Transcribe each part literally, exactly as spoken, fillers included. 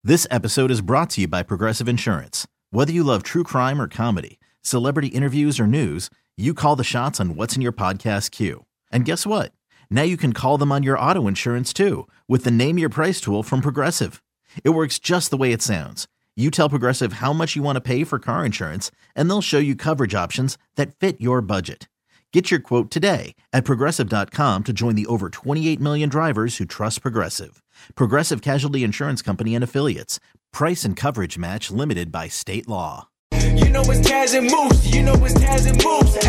This episode is brought to you by Progressive Insurance. Whether you love true crime or comedy, celebrity interviews or news, you call the shots on what's in your podcast queue. And guess what? Now you can call them on your auto insurance too with the Name Your Price tool from Progressive. It works just the way it sounds. You tell Progressive how much you want to pay for car insurance, and they'll show you coverage options that fit your budget. Get your quote today at Progressive dot com to join the over twenty-eight million drivers who trust Progressive. Progressive Casualty Insurance Company and Affiliates. Price and coverage match limited by state law. You know it's Taz and Moose. You know it's Taz and Moose.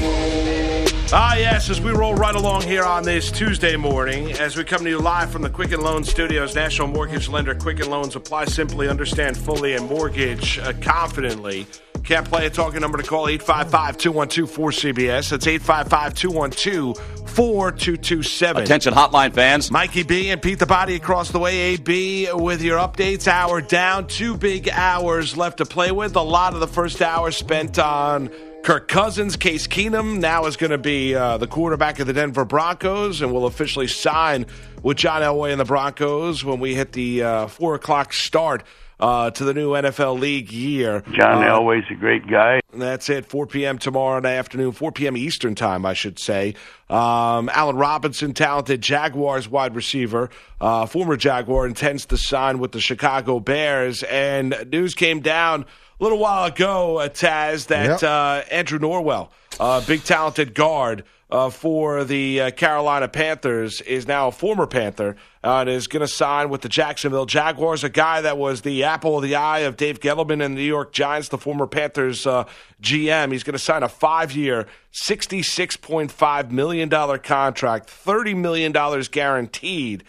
Hey. Ah, yes, as we roll right along here on this Tuesday morning, as we come to you live from the Quicken Loans Studios, national mortgage lender Quicken Loans. Apply simply, understand fully, and mortgage uh, confidently. Can't play a talking number to call, eight five five, two one two, four C B S. That's eight five five, two one two, four two two seven. Attention hotline fans. Mikey B and Pete the Body across the way. A B with your updates. Hour down. Two big hours left to play with. A lot of the first hour spent on Kirk Cousins. Case Keenum now is going to be uh, the quarterback of the Denver Broncos and will officially sign with John Elway and the Broncos when we hit the uh, four o'clock start Uh, to the new N F L League year. John uh, Elway's a great guy. That's it, four p.m. tomorrow afternoon, four p.m. Eastern time, I should say. Um, Allen Robinson, talented Jaguars wide receiver, uh, former Jaguar, intends to sign with the Chicago Bears. And news came down a little while ago, uh, Taz, that Yep. uh, Andrew Norwell, uh, big talented guard, Uh, for the uh, Carolina Panthers, is now a former Panther uh, and is going to sign with the Jacksonville Jaguars, a guy that was the apple of the eye of Dave Gettleman and the New York Giants, the former Panthers uh, G M. He's going to sign a five-year, sixty-six point five million dollars contract, thirty million dollars guaranteed,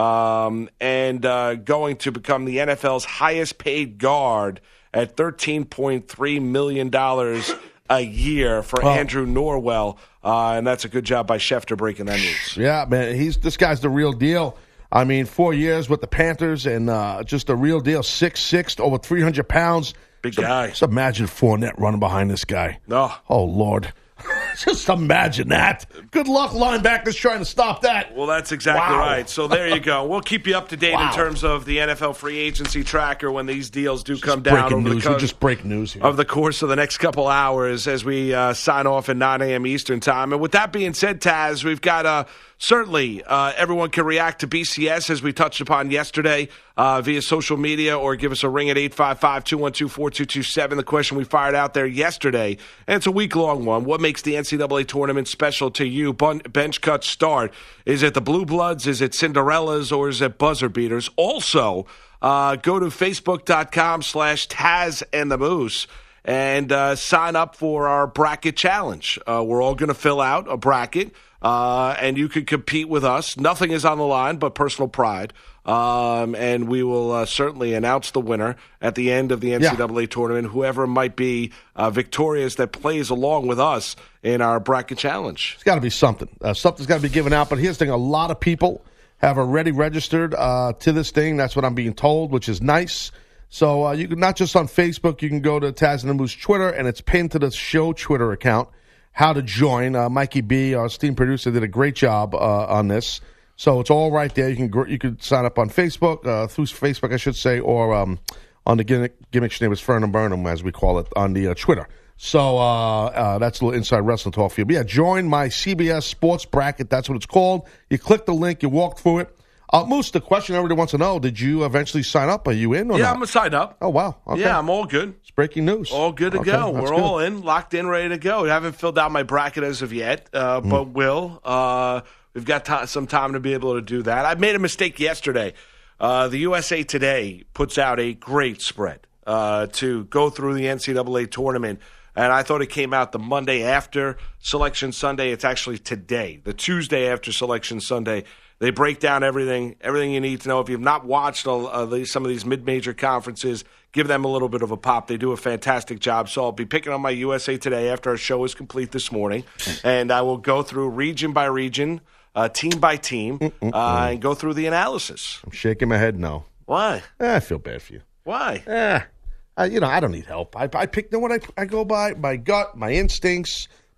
um, and uh, going to become the N F L's highest-paid guard at thirteen point three million dollars a year for Oh. Andrew Norwell, uh, and that's a good job by Schefter breaking that news. Yeah, man, he's this guy's the real deal. I mean, four years with the Panthers and uh, just a real deal. six six, over three hundred pounds. Big so, guy. Just imagine Fournette running behind this guy. No. Oh, Lord. Just imagine that. Good luck, linebackers trying to stop that. Well, that's exactly Wow. right. So there you go. We'll keep you up to date Wow. in terms of the N F L free agency tracker when these deals do Just come down breaking over the news. co- We just break news here. of the course of the next couple hours as we uh, sign off at nine a.m. Eastern time. And with that being said, Taz, we've got uh, certainly uh, everyone can react to B C S as we touched upon yesterday uh, via social media, or give us a ring at eight five five, two one two, four two two seven. The question we fired out there yesterday, and it's a week-long one. What makes the N C double A tournament special to you? Bun- bench cut start. Is it the Blue Bloods? Is it Cinderellas? Or is it buzzer beaters? Also, uh, go to facebook.com slash Taz and the Moose and uh, sign up for our bracket challenge. Uh, we're all going to fill out a bracket, uh, and you can compete with us. Nothing is on the line but personal pride. Um, and we will uh, certainly announce the winner at the end of the N C double A yeah. tournament, whoever might be uh, victorious that plays along with us in our bracket challenge. It's got to be something. Uh, something's got to be given out. But here's the thing. A lot of people have already registered uh, to this thing. That's what I'm being told, which is nice. So uh, you can, not just on Facebook, you can go to Taz and the Moose Twitter, and it's pinned to the show Twitter account, how to join. Uh, Mikey B, our esteemed producer, did a great job uh, on this. So it's all right there. You can gr- you can sign up on Facebook, uh, through Facebook, I should say, or um, on the gimmick, gimmick name is Fernum Burnham, as we call it, on the uh, Twitter. So uh, uh, that's a little inside wrestling talk for you. But yeah, join my C B S Sports Bracket. That's what it's called. You click the link. You walk through it. Uh, Moose, the question everybody wants to know, did you eventually sign up? Are you in or yeah, not? I'm going to sign up. Oh, wow. Okay. Yeah, I'm all good. It's breaking news. All good to okay, go. We're good. all in, locked in, ready to go. I haven't filled out my bracket as of yet, uh, mm. but will. Uh, we've got t- some time to be able to do that. I made a mistake yesterday. Uh, the U S A Today puts out a great spread uh, to go through the N C double A tournament. And I thought it came out the Monday after Selection Sunday. It's actually today, the Tuesday after Selection Sunday. They break down everything, everything you need to know. If you've not watched uh, the, some of these mid-major conferences, give them a little bit of a pop. They do a fantastic job. So I'll be picking on my U S A Today after our show is complete this morning. And I will go through region by region, uh, team by team, uh, and go through the analysis. I'm shaking my head no. Why? Eh, I feel bad for you. Why? Eh, I, you know, I don't need help. I, I pick, you know what I, I go by? My gut, my instincts,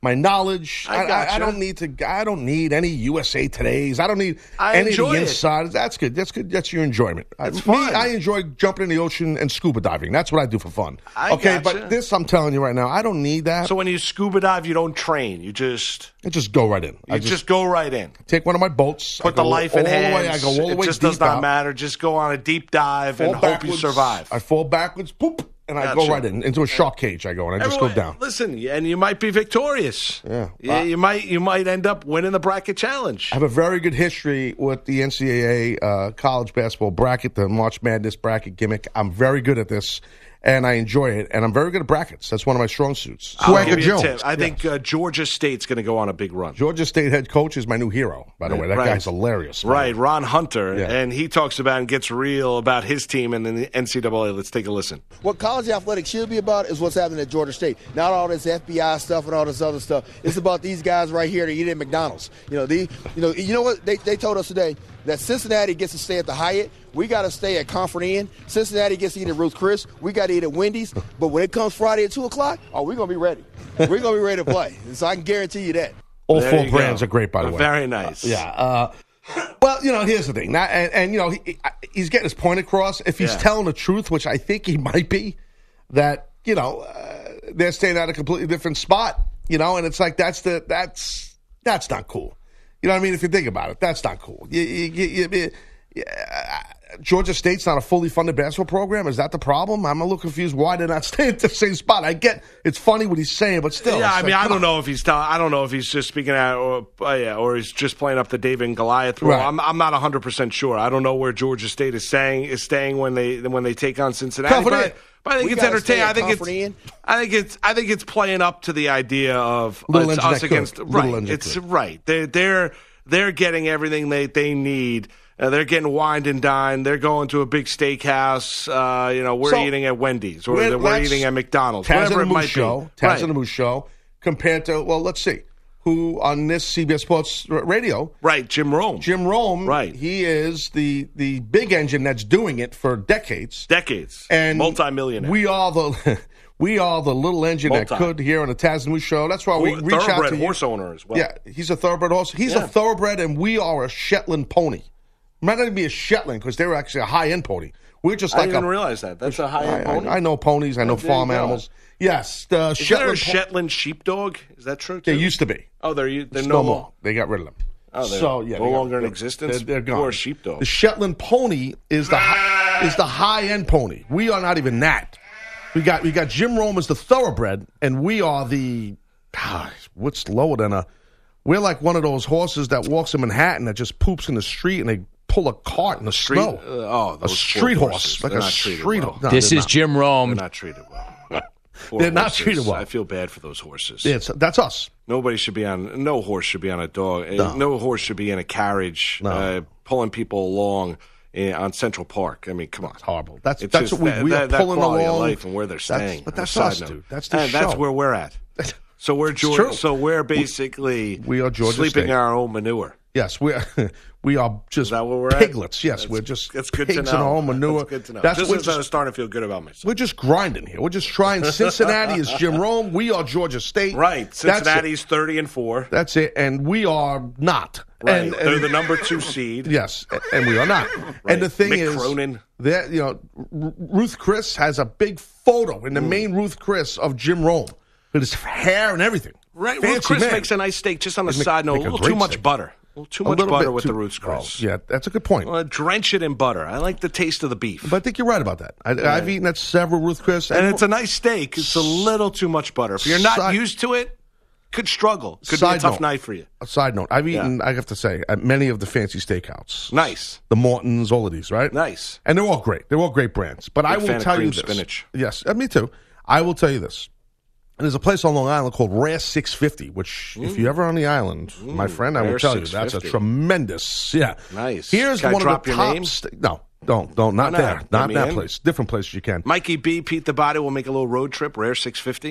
my knowledge. I I, I, gotcha. I don't need to. I don't need any U S A Todays. I don't need I any of enjoy the it. insiders. That's good. That's good. That's your enjoyment. It's Me, fun. I enjoy jumping in the ocean and scuba diving. That's what I do for fun. I okay, gotcha. but this, I'm telling you right now, I don't need that. So when you scuba dive, you don't train. You just I just go right in. you I just, just, go right in. take one of my boats. Put I the go life all in the hands. way. I go all the it way just deep does not out, matter. Just go on a deep dive fall and hope you backwards, survive. I fall backwards, poop, and I Gotcha. go right in into a shark cage. I go and I just Everyone- go down. Listen, and you might be victorious. Yeah. you, you might you might end up winning the bracket challenge. I have a very good history with the N C double A uh, college basketball bracket, the March Madness bracket gimmick. I'm very good at this, and I enjoy it. And I'm very good at brackets. That's one of my strong suits. I'll Swagger give you a Jones. tip. I think uh, Georgia State's going to go on a big run. Georgia State head coach is my new hero, by the way. That Right. guy's hilarious. Right, Ron Hunter, Yeah. and he talks about and gets real about his team and then the N C double A. Let's take a listen. What college athletics should be about is what's happening at Georgia State. Not all this F B I stuff and all this other stuff. It's about these guys right here that eat at McDonald's. You know, the, you know, you know what they, they told us today that Cincinnati gets to stay at the Hyatt. We got to stay at Comfort Inn. Cincinnati gets to eat at Ruth Chris. We got to eat at Wendy's. But when it comes Friday at two o'clock, oh, we're gonna be ready. We're gonna be ready to play. And so I can guarantee you that. All There four you brands go. are great, by the way. Very nice. Yeah. Uh, well, you know, here's the thing. Not, and, and, you know, he, he's getting his point across. If he's Yeah. telling the truth, which I think he might be, that, you know, uh, they're staying at a completely different spot, you know, and it's like that's the that's that's not cool. You know what I mean? If you think about it, that's not cool. You, you, you, you, yeah, Georgia State's not a fully funded basketball program. Is that the problem? I'm a little confused why they're not staying at the same spot. I get it's funny what he's saying, but still. Yeah, it's I like, mean, I come don't on. know if he's telling. I don't know if he's just speaking out, or uh, yeah, or he's just playing up the David and Goliath role. Right. I'm, I'm not one hundred percent sure. I don't know where Georgia State is saying is staying when they when they take on Cincinnati. Comfort But, Inn. but I think We it's gotta stay entertaining. at I think it's. Comfort Inn. I think it's. I think it's playing up to the idea of Little it's engine us that against could. Little right. engine It's could. right. They're they're they're getting everything they they need. Uh, they're getting wined and dined. They're going to a big steakhouse. Uh, you know, we're So, eating at Wendy's or Let- we're let's- eating at McDonald's. Taz whatever and it the Moose might show, be. Taz Right. and the Moose show, compared to well, let's see, who on this C B S Sports Radio, Right, Jim Rome. Jim Rome, Right. He is the the big engine that's doing it for decades, Decades. and multimillionaire. We are the we are the little engine Multi. that could here on the Taz and the Moose show. That's why we Hor- reach out thoroughbred to you. horse owner as well. Yeah, he's a thoroughbred horse. He's Yeah. a thoroughbred, and we are a Shetland pony. Might not even be a Shetland because they're actually a high end pony. We're just I like didn't even a realize that. That's a high I, end pony. I, I know ponies. I know there you farm go. animals. Yes, the Is there Shetland. a po- Shetland sheepdog? Is that true? Too? They used to be. Oh, they're they're It's no, no more. They got rid of them. Oh, they're so yeah, no they got- longer in they're- existence? They're, they're gone. Poor sheepdog. The Shetland pony is the hi- is the high end pony. We are not even that. We got we got Jim Rome as the thoroughbred, and we are the ah, what's lower than a. We're like one of those horses that walks in Manhattan that just poops in the street, and they pull a cart in the Street- snow. uh, oh, a those street poor horse, horses. like They're a not treated street. well. No, This they're is not. Jim They're Rome. not treated well. Poor They're not horses. treated well. I feel bad for those horses. It's, that's us. Nobody should be on. No horse should be on a dog. No, no horse should be in a carriage No. uh, pulling people along in, on Central Park. I mean, come on. It's horrible. That's- it's that's just what we- that, we are that, that pulling quality along. of life and where they're That's- staying. but On a that's side us, note. dude. That's the and that's show. where we're at. So we're true. Georgia. So we're basically We are Georgia sleeping State. in our own manure. Yes, we are. We are just Is that where we're at? piglets. Yes, That's- we're just That's good pigs to know. in our own manure. That's good to know. That's Just we're as I'm just, starting to feel good about myself. we're just grinding here. We're just trying. Cincinnati is Jim Rome. We are Georgia State. Right. That's Cincinnati's it. thruthirty and four. That's it. And we are not. Right. And, They're and- the number two seed. Yes, and we are not. And the thing Mick is, Cronin. that you know, R- Ruth Chris has a big photo in the main Ruth Chris of Jim Rome with his hair and everything. Right. Fancy Ruth Chris man. makes a nice steak. Just on a They make- side note, a make a little great too much steak. butter. A little too A much little butter bit with too- the Ruth's Chris. Oh, yeah, that's a good point. Uh, drench it in butter. I like the taste of the beef. But I think you're right about that. I, I've eaten at several Ruth Chris, and it's a nice steak. It's a little too much butter. If you're not Side- used to it, could struggle. Could be a Side tough note. night for you. A side note: I've eaten, I have to say, at many of the fancy steakouts. Nice. The Mortons, all of these, right? Nice. And they're all great. They're all great brands. But I Big will fan of tell you cream this. spinach. Yes, uh, me too. I will tell you this. And there's a place on Long Island called Rare six fifty, which, if you're ever on the island, my friend, I Rare will tell you, that's a six fifty. tremendous, yeah. Nice. Here's Can I one drop of the your top. name? Sta- no, don't, don't, not Why not? there. Let Not me that in. place. Different place you can. Mikey B, Pete the Body will make a little road trip. Rare six fifty.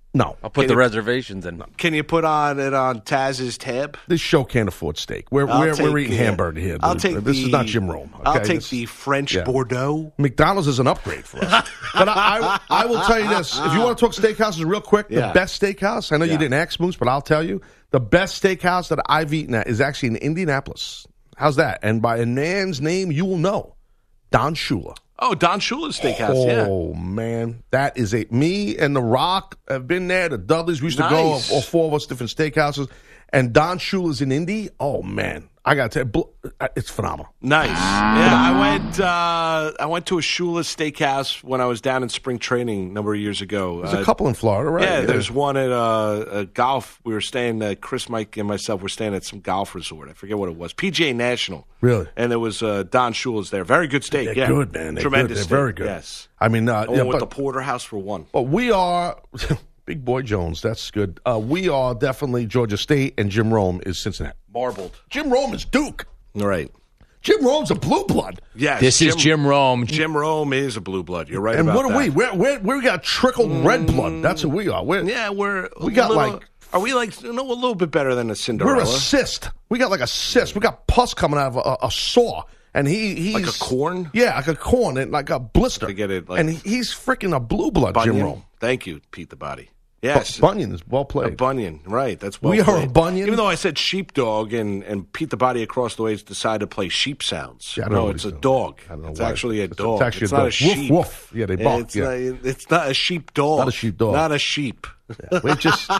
No. I'll put Can the you- reservations in. Can you put on it on Taz's tab? This show can't afford steak. We're I'll we're, take, we're eating uh, hamburger here. I'll dude. take this the, is not Jim Rome. Okay? I'll take This- the French yeah. Bordeaux. McDonald's is an upgrade for us. But I, I, I will tell you this. If you want to talk steakhouses real quick, Yeah. the best steakhouse, I know Yeah. you didn't ask Moose, but I'll tell you, the best steakhouse that I've eaten at is actually in Indianapolis. How's that? And by a man's name, you will know. Don Shula. Oh, Don Shula's Steakhouse, yeah. Oh, man. That is a... Me and The Rock have been there. The Dudleys, we used to Nice. go, all four of us, different steakhouses. And Don Shula's in Indy. Oh, man. I got to tell you, it's phenomenal. Nice. Yeah, I went uh, I went to a Shula's Steakhouse when I was down in spring training a number of years ago. There's Uh, a couple in Florida, right? Yeah, there's one at uh, a golf. We were staying, uh, Chris, Mike, and myself were staying at some golf resort. I forget what it was. P G A National. Really? And there was uh, Don Shula's there. Very good steak. They're yeah. good, man. They're Tremendous good. They're steak. very good. Yes. I mean, uh, I yeah, went with but, the porterhouse for one. but we are... Big Boy Jones, that's good. Uh, we are definitely Georgia State, and Jim Rome is Cincinnati. Marbled. Jim Rome is Duke. All right. Jim Rome's a blue blood. Yes. This is Jim Rome. Jim Rome is a blue blood. You're right And about what are that. we? We're, we're, we got trickled red blood. That's who we are. We're, Yeah, we're a We got, little- like- Are we like no a little bit better than a Cinderella? we're a cyst. We got like a cyst. We got pus coming out of a, a saw. And he he's Like a corn? Yeah, like a corn and like a blister. To get it, like- and he's freaking a blue blood, Bunyan. Jim Rome. Thank you, Pete the Body. Yes. Bu- Bunyan is well A played. bunion, right? That's well We are played. a bunion? Even though I said sheepdog, and, and Pete the Body across the way has decided to play sheep sounds. Yeah, I don't know no, what it's he's a doing. dog. I don't know It's why. actually a It's- dog. it's actually a not dog. a Woof, sheep. woof. Yeah, they bark, It's, yeah. not, it's not a sheep dog. Not a sheepdog. Not a sheep. Yeah, we just,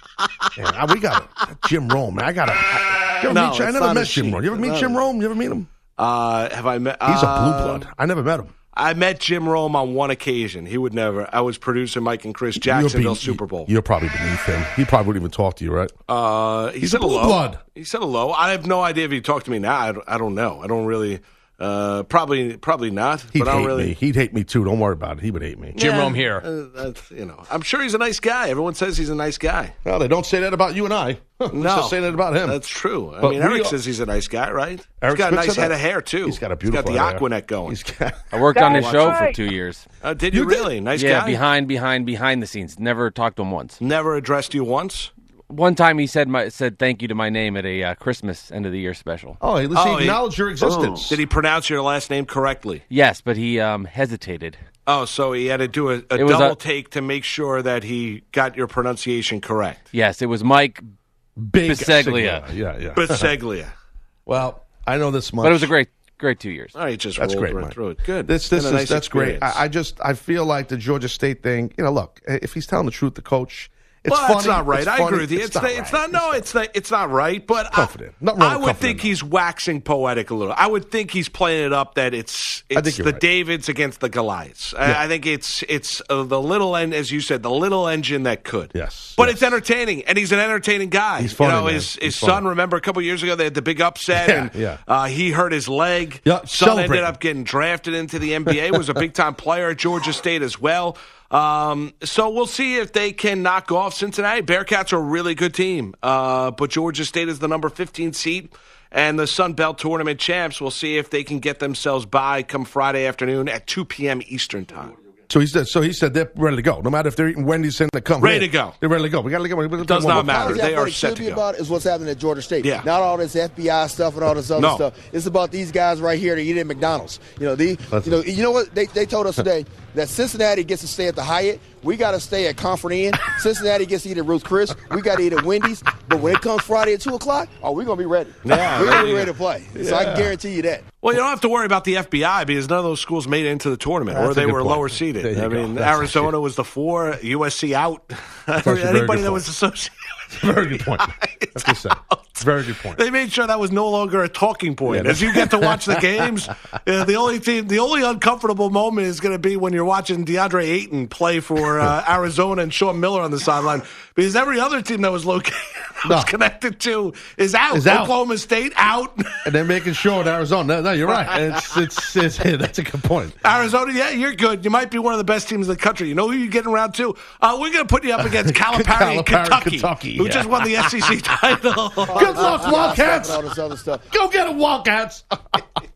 man, we got Jim Rome. Man, I got to. You ever No, meet, I it's never not a met Jim sheep. Rome. You ever meet No. Jim Rome? You ever meet him? Uh, have I met? He's a uh, blue blood. I never met him. I met Jim Rome on one occasion. He would never. I was producing Mike and Chris Jacksonville You're be- Super Bowl. You're probably beneath him. He probably wouldn't even talk to you, right? Uh, he He's said a blue hello. blood. He said hello. I have no idea if he talked to me now. I don't, I don't know. I don't really. Uh, probably, probably not. He'd but I don't hate really. me. He'd hate me too. Don't worry about it. He would hate me. Jim Yeah, Rome here. uh, that's, you know, I'm sure he's a nice guy. Everyone says he's a nice guy. Well, they don't say that about you and I. Let's No, just say that about him. That's true. I But mean, we Eric are- says he's a nice guy, right? Eric he's got a Smith nice said head that. of hair too. He's got a beautiful He's got head the of hair. Aquanet going. He's got, I worked on his Guys. show Right. for two years. Uh, did you, You did? really? Nice yeah, guy. behind, behind, behind the scenes. Never talked to him once. Never addressed you once. One time he said my said thank you to my name at a uh, Christmas end of the year special. oh, he, listen, Oh, he he- acknowledged your existence. Did he pronounce your last name correctly? Yes, but he um, hesitated. Oh, so he had to do a, a It was double a- take to make sure that he got your pronunciation correct. Yes, it was Mike, Big Biseglia. Yeah, yeah. Biseglia. Well, I know this much. but it was a great, great two years. All right, just That's rolled great, right Mike. through it. Good. This, this Been a is nice that's great. experience. I, I just I feel like the Georgia State thing. You know, look, if he's telling the truth, the coach. It's well, funny. that's not right. It's I funny. agree with you. It's, It's, not, not it's right. not. No, it's not. It's not right. But I, Confident. Nothing wrong I with would confident. think he's waxing poetic a little. I would think he's playing it up that it's I think it's you're the right. Davids against the Goliaths. Yeah. I, I think it's it's uh, the little end, as you said, the little engine that could. Yes, but yes. it's entertaining, and he's an entertaining guy. He's funny, You know, man. his He's his funny. son. Remember a couple years ago they had the big upset, Yeah, and yeah. Uh, he hurt his leg. Yeah, son ended celebrating. up getting drafted into the N B A. Was a big time player at Georgia State as well. Um, so we'll see if they can knock off Cincinnati. Bearcats are a really good team, uh, but Georgia State is the number fifteen seed and the Sun Belt Tournament champs. We'll see if they can get themselves by come Friday afternoon at two p.m. Eastern time. So he said. So he said they're ready to go. No matter if they're eating Wendy's and they come Ready here, to go. They're ready to go. We got to get. It does not matter. College They are athletics set should to be go. about is what's happening at Georgia State. Yeah. Not all this F B I stuff and all this other No. stuff. It's about these guys right here that eat at McDonald's. You know, the you know you know what they, they told us today that Cincinnati gets to stay at the Hyatt. We got to stay at Comfort Inn. Cincinnati gets to eat at Ruth's Chris. We got to eat at Wendy's. But when it comes Friday at two o'clock, oh, we're gonna be ready. Yeah, we're gonna ready be to ready to play. So I can guarantee you that. Well, you don't have to worry about the F B I because none of those schools made it into the tournament, That's or a they good were point. lower There seeded. you I go. mean, That's Arizona was the four, U S C out. very Anybody good that point. was associated. Very good point. That's what I said. Very good point. They made sure that was no longer a talking point. Yeah, As you get to watch the games, uh, the only team, the only uncomfortable moment is going to be when you're watching DeAndre Ayton play for uh, Arizona and Sean Miller on the sideline, because every other team that was located, that was No. connected to, is out. Is out. Oklahoma State out. And they're making sure in Arizona. No, no, you're right. It's, it's, it's, that's a good point. Arizona, yeah, you're good. You might be one of the best teams in the country. You know who you're getting around to? Uh, we're going to put you up against Calipari, Calipari, Kentucky, Kentucky, who yeah. just won the S E C title. Good luck, Wildcats. And all this other stuff. Go get it, Wildcats.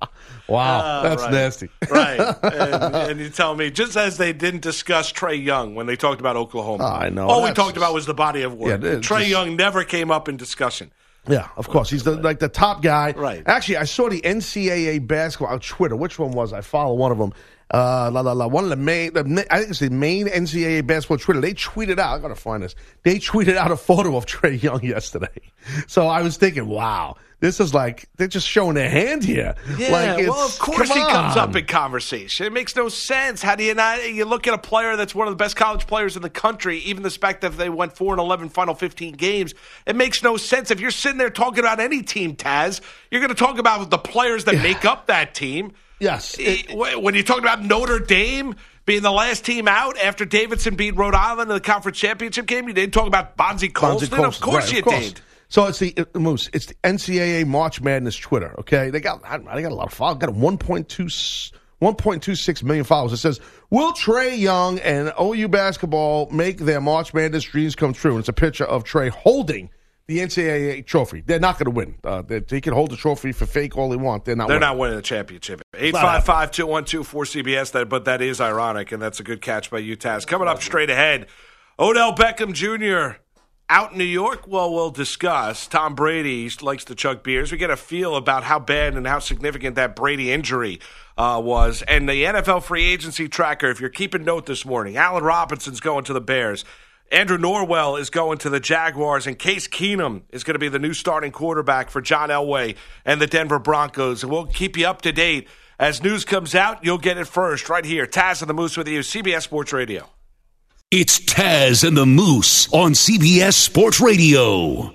Wow, Oh, that's right. nasty. Right. And, and you tell me, just as they didn't discuss Trey Young when they talked about Oklahoma. Oh, I know. All we That's talked just- about was the body of work. Yeah, it's Trey just- Young never came up in discussion. Yeah, of course. He's the, like the top guy. Right. Actually, I saw the N C double A basketball on Twitter. Which one was I follow one of them? Uh, la, la, la, one of the main, the, ma- I think it's the main N C double A basketball Twitter. They tweeted out, I got to find this. They tweeted out a photo of Trey Young yesterday. So I was thinking, wow, this is like, they're just showing their hand here. Yeah, like it's, well, of course come he comes on. up in conversation. It makes no sense. How do you not? You look at a player that's one of the best college players in the country, even the fact that they went four and eleven final fifteen games. It makes no sense. If you're sitting there talking about any team, Taz, you're going to talk about the players that make up that team. Yes. It, When you're talking about Notre Dame being the last team out after Davidson beat Rhode Island in the conference championship game, you didn't talk about Bonzie Colston. Bonzie Colston, Of course right, you of course. did. So it's the uh, Moose. It's the N C double A March Madness Twitter. Okay, they got I, they got a lot of followers. Got one point two one point two six million followers. It says, "Will Trey Young and O U basketball make their March Madness dreams come true?" And it's a picture of Trey holding the N C double A trophy. They're not going to win. Uh, they, they can hold the trophy for fake all they want. They're not. They're winning. not winning the championship. eight five five, two one two, four C B S, that, but that is ironic, and that's a good catch by you, Taz. Coming up straight ahead, Odell Beckham Junior out in New York. Well, we'll discuss. Tom Brady likes to chug beers. We get a feel about how bad and how significant that Brady injury uh, was. And the N F L free agency tracker, if you're keeping note this morning, Allen Robinson's going to the Bears. Andrew Norwell is going to the Jaguars, and Case Keenum is going to be the new starting quarterback for John Elway and the Denver Broncos. And we'll keep you up to date. As news comes out, you'll get it first right here. Taz and the Moose with you, C B S Sports Radio. It's Taz and the Moose on C B S Sports Radio.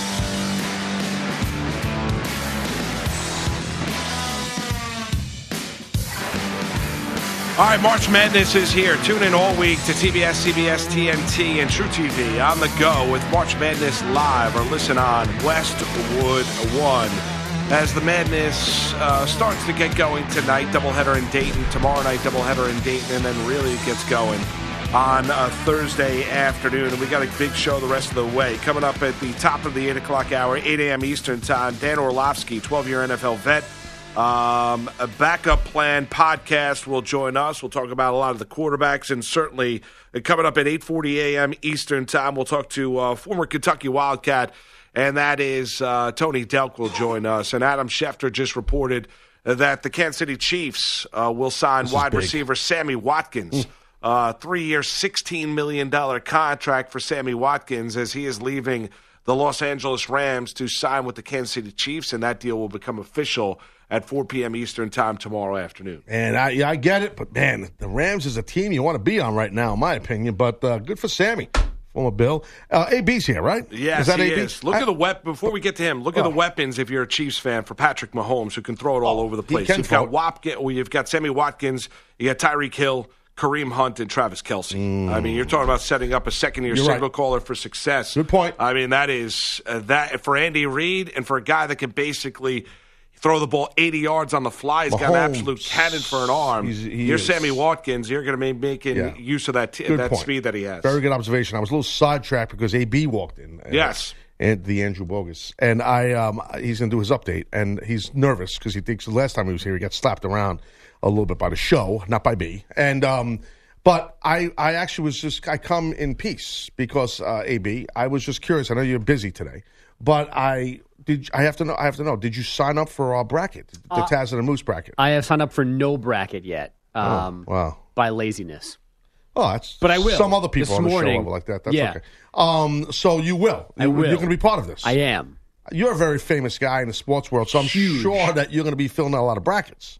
All right, March Madness is here. Tune in all week to T B S, C B S, T N T, and True T V on the go with March Madness Live, or listen on Westwood One. As the Madness uh, starts to get going tonight, doubleheader in Dayton, tomorrow night doubleheader in Dayton, and then really it gets going on a Thursday afternoon. And we got a big show the rest of the way. Coming up at the top of the eight o'clock hour, eight a.m. Eastern Time, Dan Orlovsky, twelve-year N F L vet. Um, a backup plan podcast will join us. We'll talk about a lot of the quarterbacks, and certainly uh, coming up at eight forty a.m. Eastern Time, we'll talk to uh, former Kentucky Wildcat, and that is uh, Tony Delk will join us. And Adam Schefter just reported that the Kansas City Chiefs uh, will sign wide receiver Sammy Watkins. Uh, three-year, sixteen million dollars contract for Sammy Watkins as he is leaving the Los Angeles Rams to sign with the Kansas City Chiefs, and that deal will become official at four p.m. Eastern Time tomorrow afternoon. And I, yeah, I get it, but man, the Rams is a team you want to be on right now, in my opinion. But uh, good for Sammy, former Bill. Uh, A B's here, right? Yes, is that he A B? is. Look I, at the weapon. Before we get to him, look at Oh. the weapons if you're a Chiefs fan for Patrick Mahomes, who can throw it all Oh, over the he place. can You've throw got it. Watkins, well, you've got Sammy Watkins, you got Tyreek Hill, Kareem Hunt, and Travis Kelce. I mean, you're talking about setting up a second-year You're signal right. caller for success. Good point. I mean, that is uh, that for Andy Reid and for a guy that can basically throw the ball eighty yards on the fly. He's got an Mahomes, absolute cannon for an arm. he's- he you're is. Sammy Watkins. You're going to be making Yeah. use of that t- Good that point. speed that he has. Very good observation. I was a little sidetracked because A B walked in. And, Yes. And the Andrew Bogus. And I, um, he's going to do his update, and he's nervous because he thinks the last time he was here, he got slapped around a little bit by the show, not by me. And, um, but I, I actually was just, I come in peace because, uh, A B, I was just curious. I know you're busy today, but I, did, I have to know, I have to know, did you sign up for our bracket, the Uh, Taz and the Moose bracket? I have signed up for no bracket yet. Um, oh, wow. By laziness. Oh, that's But I will. Some other people This on the morning, show are like that. That's yeah. okay. Um, so you will. I You- will. You're going to be part of this. I am. You're a very famous guy in the sports world, so I'm Huge. sure that you're going to be filling out a lot of brackets.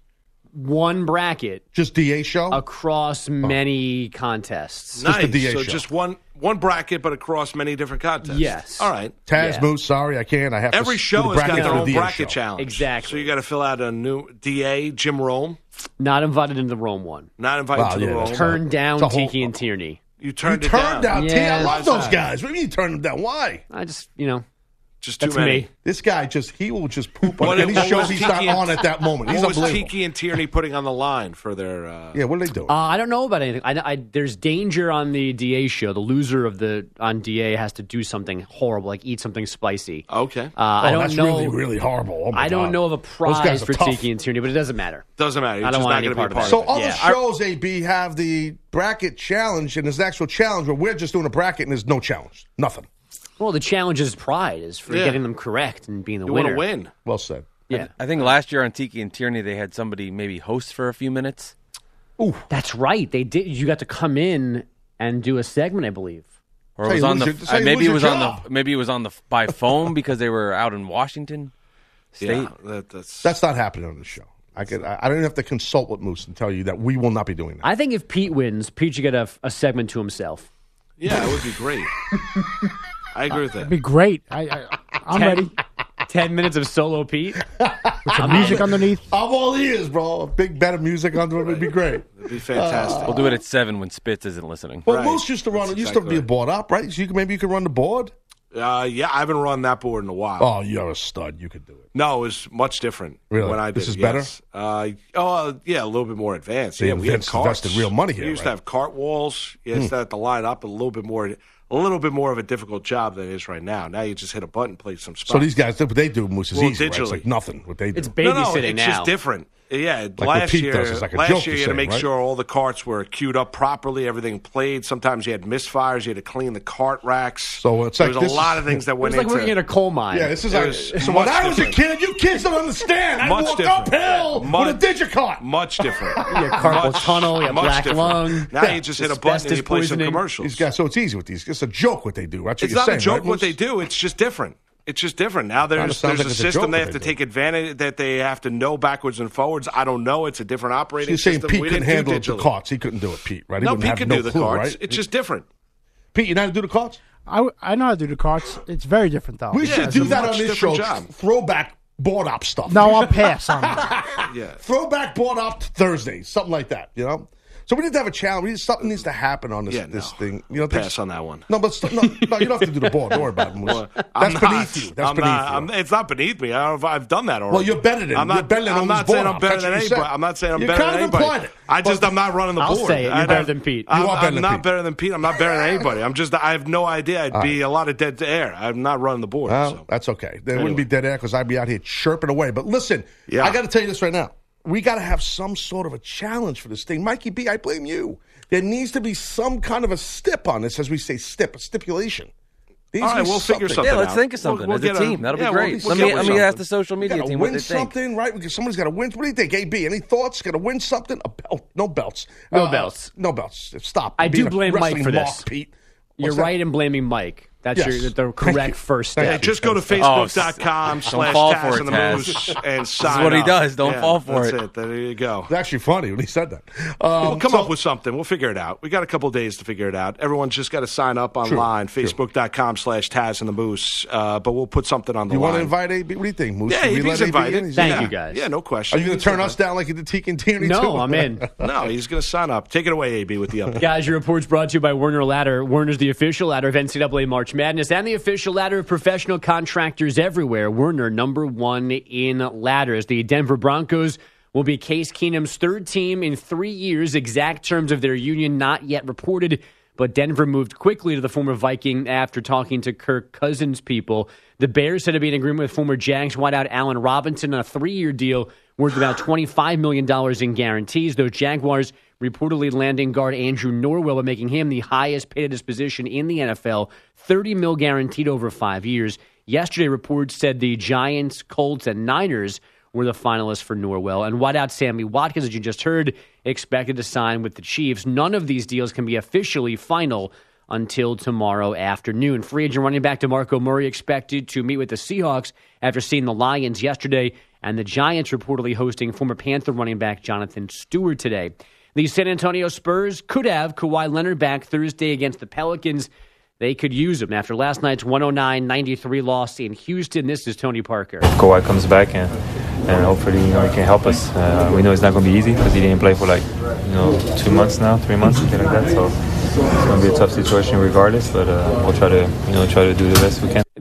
One bracket Just D A show? across many contests. Nice. the D A so show. just one one bracket, but across many different contests. Yes. All right. Taz yeah. Moose, sorry, I can't. I have Every to show do has the got bracket their for own the D A bracket show. challenge. Exactly. So you got to fill out a new D A, Jim Rome. Not invited into the Rome one. Not invited Wow, to the yeah, Rome. that's Turned down It's a whole- Tiki and Tierney. You You turned it turned down Yeah. T. I Why love is those that? guys. What do you mean you turned them down? Why? I just, you know, Just That's too many. me. This guy just, he will just poop on What- any what show was he's Tiki not and- on at that moment. He's What was unbelievable. Tiki and Tierney putting on the line for their? Uh, Yeah, what are they doing? Uh, I don't know about anything. I, I, there's danger on the D A show. The loser of the on D A has to do something horrible, like eat something spicy. Okay. Uh, I oh, don't that's know. really, really horrible. Oh my I don't God. know of a Those guys prize are for tough. Tiki and Tierney, but it doesn't matter. Doesn't matter. You're I don't just want not any going to be a part part of of So it. other Yeah. shows, A B, have the bracket challenge, and there's an actual challenge where we're just doing a bracket and there's no challenge. Nothing. Well, the challenge is pride, is for Yeah. getting them correct and being the You want winner. to win. Well said. Yeah, I think last year on Tiki and Tierney, they had somebody maybe host for a few minutes. that's right. They did. You got to come in and do a segment, I believe. Or That's it was how you on the lose your- that's how uh, you maybe lose it your was on job. the maybe it was on the by phone because they were out in Washington State. Yeah, that, that's That's not happening on the show. I could. I I don't even have to consult with Moose and tell you that we will not be doing that. I think if Pete wins, Pete should get a, a segment to himself. yeah, it would be great. I agree with that. Be great. I, I, I'm Ten- ready. Ten minutes of solo Pete. With some music underneath. I'm all ears, bro. A big bed of music under it would be great. It'd be fantastic. We'll do it at seven when Spitz isn't listening. Well, Right. Moose used to run. That's Used exactly to be right. board up, right? So you can, maybe you could run the board. Uh, yeah, I haven't run that board in a while. Oh, you're a stud. You could do it. No, it was much different Really? when I did This is it, better? yes. Uh, oh, uh, yeah, a little bit more advanced. They yeah, we had invest- carts. invested real money here, We used right? to have cart walls. You used to have to line up a little bit more, a little bit more of a difficult job than it is right now. Now you just hit a button, play some spots. So these guys, what they do, Moose, is Well, easy. Right? It's digitally. like nothing. What they do. It's no, no, babysitting it's now. just different. Yeah, what last Pete year, does is like a last joke year you're you had to saying, make right? sure all the carts were queued up properly, everything played. Sometimes you had misfires, you had to clean the cart racks. So it's there like was this- a lot of things that It went was like into working in a coal mine. Yeah, this is It like. was So when much I was a different. kid, you kids don't understand. I Much walked different. uphill Much- with a digicart. Much different. You have carpal Much- tunnel, you have much black different. lung. Now Yeah. you just hit a button and Asbestos you play some poisoning. commercials. These guys, so it's easy with these. It's a joke what they do. That's what It's you're not saying, a joke right, what they Moose? do. It's just different. It's just different. Now Kinda there's sounds there's like a it's a system joke they what have they to do. take advantage that they have to know backwards and forwards. I don't know. It's a different So operating you're saying system. Pete we couldn't didn't handle do the digitally. carts. He couldn't do it, Pete, right? He No, wouldn't Pete have can no do the clue, carts. right? It's just different. Pete, you know how to do the carts? I, I know how to do the carts. It's very different, though. We Yeah, should it's do a that much on this show. different job. Throwback board op stuff. No, I'll pass on that. Yeah. Throwback board op Thursday, something like that. You know. So we need to have a challenge. We need, something needs to happen on this Yeah, this no. thing. You know, Pass on that one. No, but st- no, no, you don't have to do the board. Don't worry about it, Moose. Well, That's I'm beneath not- you. That's I'm beneath not, you. I'm- it's not beneath me. I, I've done that already. Well, you're better than I'm you're not. better than I'm all not these saying board I'm better ops. than That's what you anybody. said. I'm not saying I'm You better kind than of anybody. implied it. I just But- I'm not running the I'll board. say it. You're I- better I- than Pete. I'm, You are better I'm than not Pete. better than Pete. I'm not better than anybody. I'm just. I have no idea. I'd be a lot of dead air. I'm not running the board. Well, so. that's okay. There Anyway. wouldn't be dead air because I'd be out here chirping away. But listen, Yeah. I got to tell you this right now. We got to have some sort of a challenge for this thing. Mikey B, I blame you. There needs to be some kind of a stip on this, as we say, stip, a stipulation. There needs All to right, be we'll figure something. something Yeah, let's out. think of something We'll- as we'll a get team. That'll yeah, be we'll- great. we'll let get me with let me ask something. the social You media gotta team what win they think. something, right? Because somebody's got to win. What do you think, A B? Any thoughts? Got to win something? A belt? No belts. No Uh, belts. No belts. Stop. I Being do a blame Mike wrestling for mark, this. Pete. You're What's that? right in blaming Mike. That's Yes. your, the Thank correct you. first Thank step. you. Just go to Oh, Facebook.com slash fall Taz for it, and the Taz. Moose and This sign is what he up. does. Don't Yeah, fall for that's it. There you go. It's actually funny when he said that. Um, We'll come so- up with something. We'll figure it out. We got a couple days to figure it out. Everyone's just got to sign up True, online, true. Facebook.com slash Taz and the Moose. Uh, but we'll put something on the You line. want to invite A B? What do you think, Moose? Yeah, Should we he's let A B invited. in? He's Thank in? you, guys. Yeah, no Are question. you going to He's turn invited. us down like you did Tiki and Tierney? No, too? I'm in. No, he's going to sign up. Take it away, A B, with the update. Guys, your report's brought to you by Werner Ladder. Werner's the official ladder of N C double A March Madness and the official ladder of professional contractors everywhere. Werner, number one in ladders. The Denver Broncos will be Case Keenum's third team in three years. Exact terms of their union not yet reported, but Denver moved quickly to the former Viking after talking to Kirk Cousins' people. The Bears said to be in agreement with former Jags wideout Allen Robinson on a three-year deal worth about twenty-five million dollars in guarantees. Those Jaguars reportedly landing guard Andrew Norwell by making him the highest paid at his position in the N F L, thirty mil guaranteed over five years. Yesterday, reports said the Giants, Colts, and Niners were the finalists for Norwell. And wideout Sammy Watkins, as you just heard, expected to sign with the Chiefs. None of these deals can be officially final until tomorrow afternoon. Free agent running back DeMarco Murray expected to meet with the Seahawks after seeing the Lions yesterday, and the Giants reportedly hosting former Panther running back Jonathan Stewart today. The San Antonio Spurs could have Kawhi Leonard back Thursday against the Pelicans. They could use him after last night's one oh nine ninety-three loss in Houston. This is Tony Parker. Kawhi comes back and, and hopefully you know he can help us. Uh, we know it's not going to be easy because he didn't play for like you know two months now, three months, something like that. So it's going to be a tough situation regardless. But uh, we'll try to you know try to do the best we can.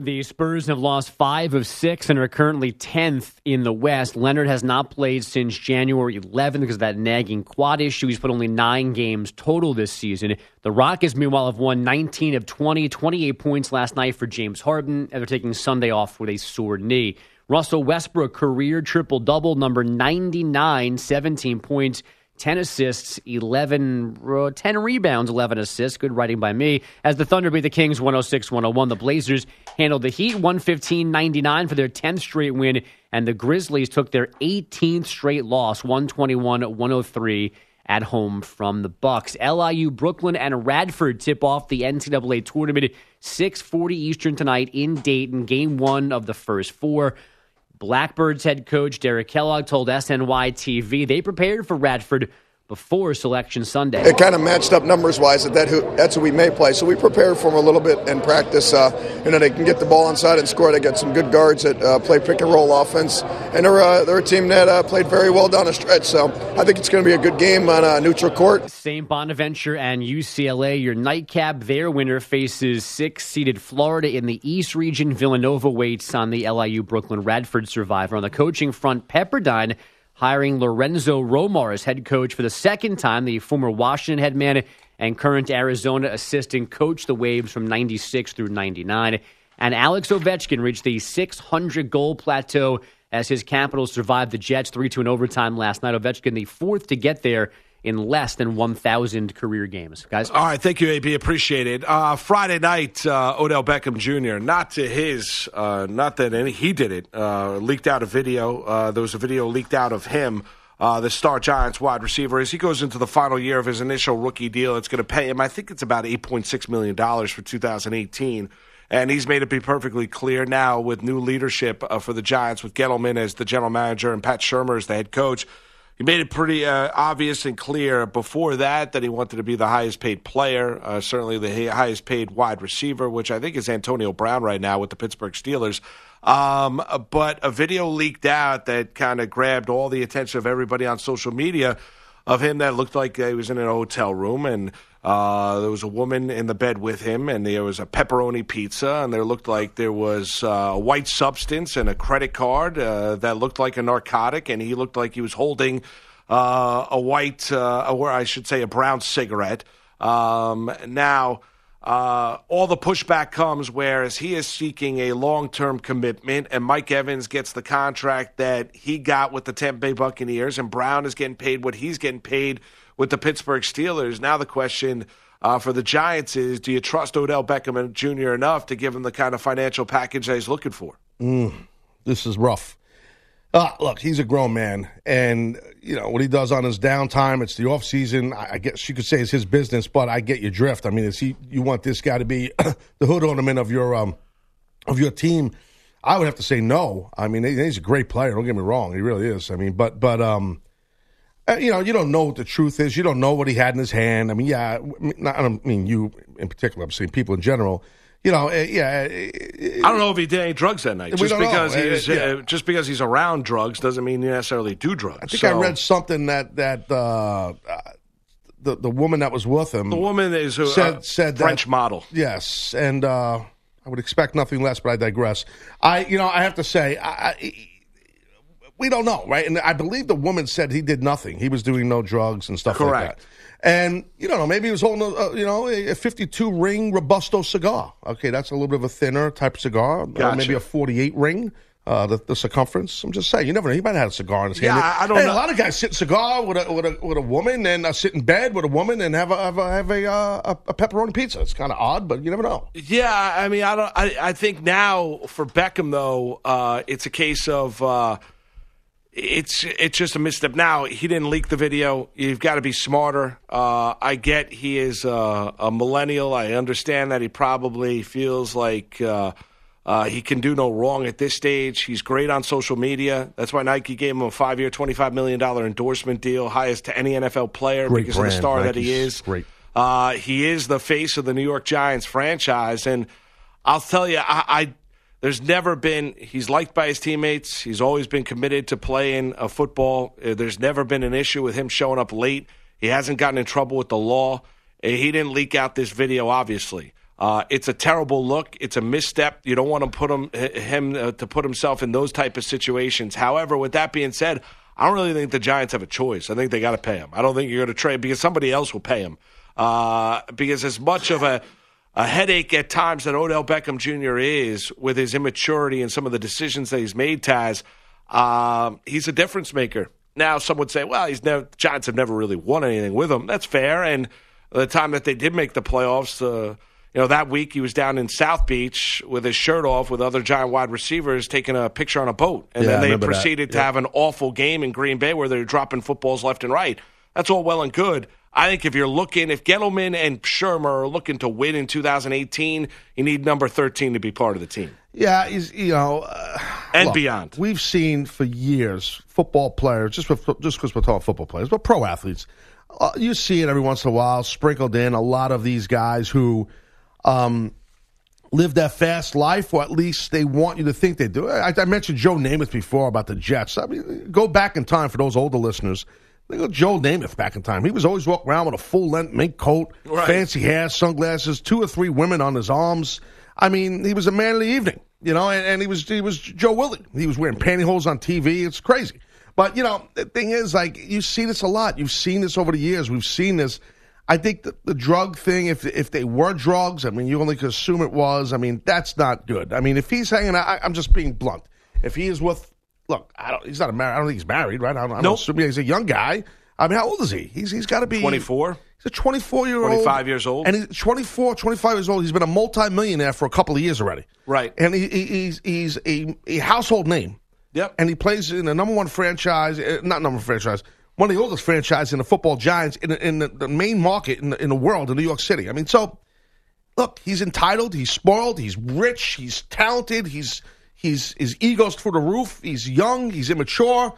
The Spurs have lost five of six and are currently tenth in the West. Leonard has not played since January eleventh because of that nagging quad issue. He's put only nine games total this season. The Rockets, meanwhile, have won nineteen of twenty, twenty-eight points last night for James Harden, and they're taking Sunday off with a sore knee. Russell Westbrook, career triple-double, number ninety-nine, seventeen points, ten assists, eleven, ten rebounds, eleven assists. Good writing by me. As the Thunder beat the Kings one oh six one oh one, the Blazers handled the Heat one fifteen ninety-nine for their tenth straight win, and the Grizzlies took their eighteenth straight loss, one twenty-one one oh three at home from the Bucks. L I U, Brooklyn, and Radford tip off the N C double A tournament six forty Eastern tonight in Dayton, game one of the first four. Blackbirds head coach Derek Kellogg told S N Y T V they prepared for Radford before Selection Sunday. It kind of matched up numbers-wise that, that who, that's who we may play. So we prepared for them a little bit in practice. Uh, you know, they can get the ball inside and score. They got some good guards that uh, play pick-and-roll offense. And they're, uh, they're a team that uh, played very well down the stretch. So I think it's going to be a good game on a neutral court. Saint Bonaventure and U C L A, your nightcap. Their winner faces sixth-seeded Florida in the East region. Villanova waits on the L I U Brooklyn Radford survivor. On the coaching front, Pepperdine hiring Lorenzo Romar as head coach for the second time, the former Washington head man and current Arizona assistant coach the Waves from ninety-six through ninety-nine. And Alex Ovechkin reached the six hundred goal plateau as his Capitals survived the Jets three two in overtime last night. Ovechkin, the fourth to get there in less than one thousand career games. Guys? All right, thank you, A B. Appreciate it. Uh, Friday night, uh, Odell Beckham Junior, not to his, uh, not that any, he did it, uh, leaked out a video. Uh, there was a video leaked out of him, uh, the star Giants wide receiver. As he goes into the final year of his initial rookie deal, it's going to pay him, I think it's about eight point six million dollars for two thousand eighteen. And he's made it be perfectly clear now with new leadership uh, for the Giants, with Gettleman as the general manager and Pat Shurmur as the head coach. He made it pretty uh, obvious and clear before that that he wanted to be the highest paid player, uh, certainly the highest paid wide receiver, which I think is Antonio Brown right now with the Pittsburgh Steelers. Um, but a video leaked out that kind of grabbed all the attention of everybody on social media of him that looked like he was in a hotel room, and uh, there was a woman in the bed with him, and there was a pepperoni pizza, and there looked like there was uh, a white substance and a credit card uh, that looked like a narcotic, and he looked like he was holding uh, a white, uh, or I should say a brown cigarette. Um, now, uh, all the pushback comes whereas he is seeking a long-term commitment, and Mike Evans gets the contract that he got with the Tampa Bay Buccaneers, and Brown is getting paid what he's getting paid with the Pittsburgh Steelers. Now the question uh, for the Giants is, do you trust Odell Beckham Junior enough to give him the kind of financial package that he's looking for? Mm, this is rough. Uh, look, he's a grown man, and you know what he does on his downtime. It's the off season. I, I guess you could say it's his business, but I get your drift. I mean, is he? You want this guy to be the hood ornament of your um of your team? I would have to say no. I mean, he's a great player. Don't get me wrong, he really is. I mean, but but um, you know, you don't know what the truth is. You don't know what he had in his hand. I mean, yeah, not, I don't mean you in particular. I'm saying people in general. You know, uh, yeah. Uh, I don't know if he did any drugs that night. Just because know. he's uh, yeah. uh, just because he's around drugs doesn't mean you necessarily do drugs. I think so, I read something that that uh, uh, the the woman that was with him, the woman is a said, uh, said French that, model. Yes, and uh, I would expect nothing less, but I digress. I, you know, I have to say, I, I, we don't know, right? And I believe the woman said he did nothing. He was doing no drugs and stuff Correct. like that. And, you don't know, maybe he was holding, a, you know, a fifty-two ring Robusto cigar. Okay, that's a little bit of a thinner type cigar. Gotcha. Uh, maybe a forty-eight ring, uh, the, the circumference. I'm just saying, you never know. He might have had a cigar in his yeah, hand. I don't hey, know. A lot of guys sit cigar with a with a, with a woman and uh, sit in bed with a woman and have a have a, have a, uh, a pepperoni pizza. It's kind of odd, but you never know. Yeah, I mean, I don't. I, I think now for Beckham though, uh, it's a case of. Uh, It's it's just a misstep. Now, he didn't leak the video. You've got to be smarter. Uh, I get he is a, a millennial. I understand that he probably feels like uh, uh, he can do no wrong at this stage. He's great on social media. That's why Nike gave him a five-year, twenty-five million dollars endorsement deal, highest to any N F L player Great because brand. of the star Nike's that he is. Great. Uh, he is the face of the New York Giants franchise. And I'll tell you, I, I There's never been – he's liked by his teammates. He's always been committed to playing a football. There's never been an issue with him showing up late. He hasn't gotten in trouble with the law. He didn't leak out this video, obviously. Uh, it's a terrible look. It's a misstep. You don't want to put him, him uh, to put himself in those type of situations. However, with that being said, I don't really think the Giants have a choice. I think they got to pay him. I don't think you're going to trade because somebody else will pay him. Uh, because as much of a, a headache at times that Odell Beckham Junior is with his immaturity and some of the decisions that he's made, Taz, um, he's a difference maker. Now, some would say, well, he's never, the Giants have never really won anything with him. That's fair. And the time that they did make the playoffs, uh, you know, that week he was down in South Beach with his shirt off with other Giant wide receivers taking a picture on a boat. And Yeah, I then they remember that. proceeded to Yeah. have an awful game in Green Bay where they're dropping footballs left and right. That's all well and good. I think if you're looking, if Gettleman and Shermer are looking to win in two thousand eighteen, you need number thirteen to be part of the team. Yeah, he's, you know, uh, And look, beyond. We've seen for years football players, just with, just because we're talking football players, but pro athletes. Uh, you see it every once in a while, sprinkled in. A lot of these guys who um, live that fast life, or at least they want you to think they do. I, I mentioned Joe Namath before about the Jets. I mean, go back in time for those older listeners. Look at Joe Namath back in time. He was always walking around with a full-length mink coat, Right. fancy hair, sunglasses, two or three women on his arms. I mean, he was a man of the evening, you know, and, and he was he was Joe Willie. He was wearing pantyhose on T V. It's crazy. But, you know, the thing is, like, you see this a lot. You've seen this over the years. We've seen this. I think the, the drug thing, if if they were drugs, I mean, you only could assume it was. I mean, that's not good. I mean, if he's hanging out, I, I'm just being blunt. If he is with, look, I don't, he's not a married, I don't think he's married, right? I don't, I don't Nope. assume he's a young guy. I mean, how old is he? He's He's got to be twenty-four? He's a twenty-four-year-old. twenty-five years old. And he's twenty-four, twenty-five years old. He's been a multimillionaire for a couple of years already. Right. And he, he, he's he's a, a household name. Yep. And he plays in the number one franchise, uh, not number one franchise, one of the oldest franchises in the football giants in, in the, the main market in the, in the world, in New York City. I mean, so, look, he's entitled, he's spoiled, he's rich, he's talented, he's he's his ego's through the roof, he's young, he's immature,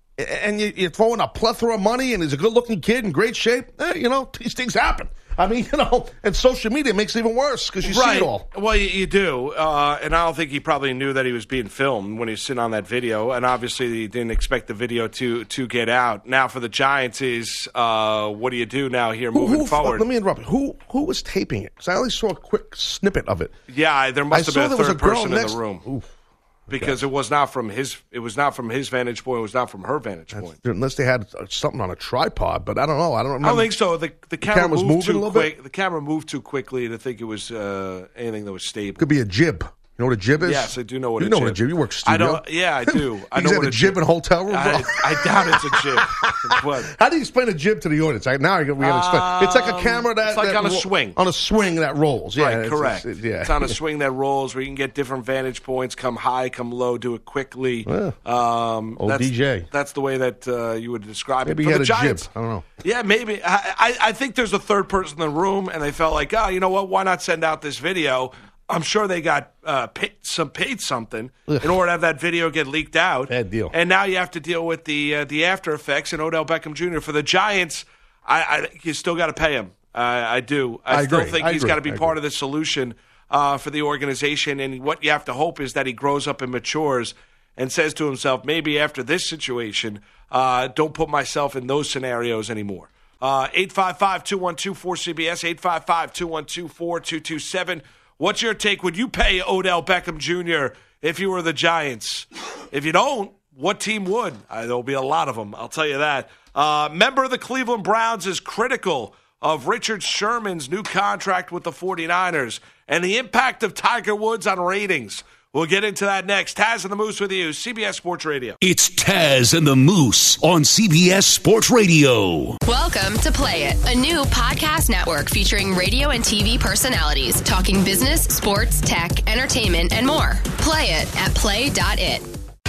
and you, you're throwing a plethora of money, and he's a good-looking kid in great shape. Eh, you know, these things happen. I mean, you know, and social media makes it even worse because you see it all. Well, you, you do, uh, and I don't think he probably knew that he was being filmed when he was sitting on that video, and obviously he didn't expect the video to to get out. Now for the Giants is, uh, what do you do now here Who, moving who, forward? Let me interrupt. Who who was taping it? Because I only saw a quick snippet of it. Yeah, there must I have saw been a there was third a girl person in next- the room. Oof. Because it was not from his, it was not from his vantage point. It was not from her vantage point. Unless they had uh, something on a tripod, but I don't know. I don't remember. I don't think so. The the camera camera's moved moving a too little quick. bit? The camera moved too quickly to think it was uh, anything that was stable. Could be a jib. You know what a jib is? Yes, I do know what you a know jib. what a jib. You work I studio. don't. Yeah, I do. I He's know at what a jib in a hotel room. I, I doubt it's a jib. But How do you explain a jib to the audience? I, now we got to explain. It's like a camera that it's like that on a ro- swing. on a swing that rolls. Yeah, right, it's- correct. It's, yeah, It's on a swing that rolls where you can get different vantage points, come high, come low, do it quickly. Yeah. Um, Old that's, D J. That's the way that uh, you would describe Maybe it. he For had the a Giants, jib. I don't know. Yeah, maybe. I, I, I think there's a third person in the room, and they felt like, oh, you know what? Why not send out this video? I'm sure they got uh, paid, some paid something Ugh. in order to have that video get leaked out. Bad deal. And now you have to deal with the uh, the after effects and Odell Beckham Junior For the Giants, I, I think you still got to pay him. I, I do. I, I still agree. think I he's agree. got to be I part agree. of the solution uh, for the organization. And what you have to hope is that he grows up and matures and says to himself, maybe after this situation, uh, don't put myself in those scenarios anymore. Uh, eight five five, two one two, four C B S, eight five five, two one two, four two two seven. What's your take? Would you pay Odell Beckham Junior if you were the Giants? If you don't, what team would? Uh, there'll be a lot of them, I'll tell you that. Uh, member of the Cleveland Browns is critical of Richard Sherman's new contract with the 49ers and the impact of Tiger Woods on ratings. We'll get into that next. Taz and the Moose with you, C B S Sports Radio. It's Taz and the Moose on C B S Sports Radio. Welcome to Play It, a new podcast network featuring radio and T V personalities talking business, sports, tech, entertainment, and more. Play it at play dot it.